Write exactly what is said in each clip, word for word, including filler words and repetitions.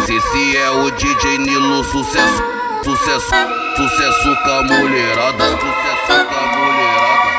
Mas esse é o D J Nilo, sucesso, sucesso, sucesso com a mulherada, sucesso com a mulherada.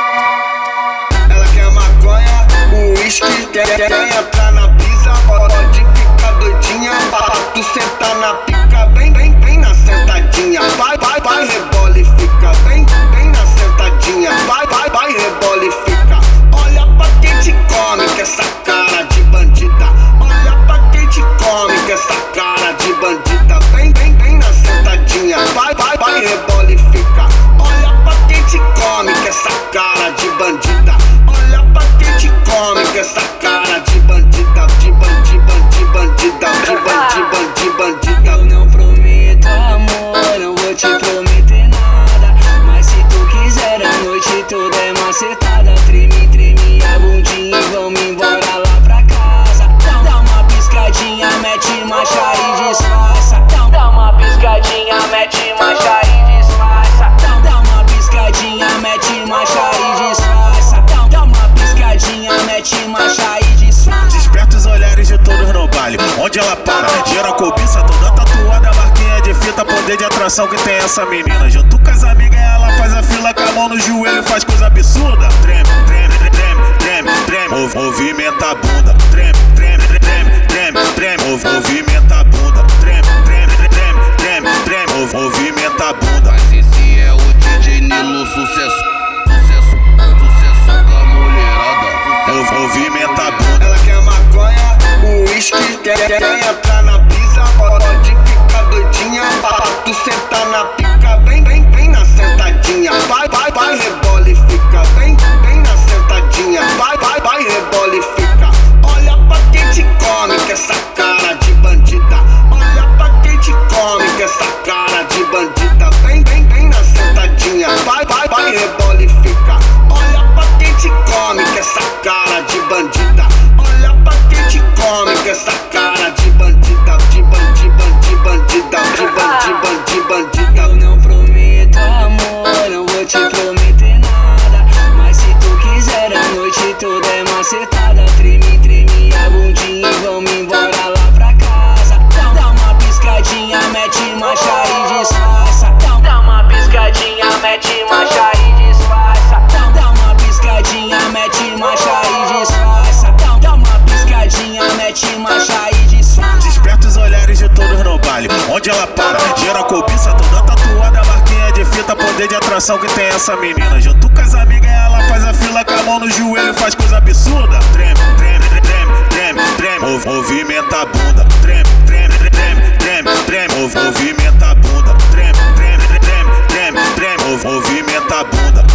Ela quer maconha, o uísque, quer, quer, quer entrar na brisa. Pode ficar doidinha, pra tu sentar na pica, bem, bem, bem na sentadinha. Vai, vai, vai, rebola e fica bem, bem na sentadinha. Vai, vai, vai, rebola e fica. Olha pra quem te come, que essa cara de bandida. Olha pra quem te come, que essa cara de bandida. Bem, bem, bem na sentadinha. Vai, vai, vai, rebola e fica. Olha pra quem te come, que essa cara de bandida. Olha pra quem te come, que essa cara de bandida. De bandida, de bandida, de bandida, de bandida. Eu não prometo amor, não vou te prometer nada. Mas se tu quiser a noite toda é macetada. Treme, treme a bundinha e vamos embora lá pra casa. Dá uma piscadinha, mete marcha e disfarça. Dá uma piscadinha, mete marcha e disfarça. Dá uma piscadinha, mete marcha e disfarça. Dá uma piscadinha, mete marcha e disfarça. Desperta os olhares de todos no baile, onde ela para, gera cobiça, toda tatuada, marquinha de fita, poder de atração que tem essa menina. Junto com as amigas, ela faz a fila com a mão no joelho, faz coisa absurda. Treme, treme, treme, treme, treme, movimenta a bunda. Treme, treme, treme, treme, treme, movimenta a bunda. Treme, treme, treme, treme, treme, movimenta a bunda. Mas esse é o D J Nilo, sucesso, sucesso, sucesso com a mulherada, Movimenta a bunda. Ela quer maconha, o uísque, quer, quer, quer entrar na brisa. Pode ficar doidinha, pra tu sentar na pica, bem, bem, bem na sentadinha. Vai, vai, vai, rebola e fica bem, bem na sentadinha. Vai, vai, vai, rebola e fica. Olha pra quem te come, que essa cara de bandida. Olha pra quem te come, que essa cara de bandida. Bem, bem, bem na sentadinha. Vai, vai, vai, rebola e fica. Olha pra quem te come, que essa cara de bandida. Olha pra quem te come, que essa cara de bandida. De bandida, de bandida, de bandida, de bandida. Eu não prometo amor, não vou te prometer nada. Mas se tu quiser a noite toda é macetada. Treme, treme a bundinha e vamos embora lá pra casa. Dá uma piscadinha, mete marcha e disfarça. Dá uma piscadinha, mete marcha e disfarça. Dá uma piscadinha, mete marcha e disfarça. Dá uma piscadinha, mete marcha e disfarça. Desperta os olhares de todos no baile, onde ela para, gera cobiça, toda tatuada, marquinha de fita, poder de atração que tem essa menina. Junto com as amigas, ela faz a fila com a mão no joelho, faz coisa absurda. Treme, treme, treme, treme, treme, movimenta a bunda. Treme, treme, treme, treme, treme, movimenta a bunda. Treme, treme, treme, treme, treme, movimenta a bunda.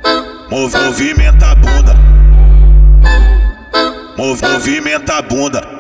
Movimenta a bunda. Movimenta a bunda.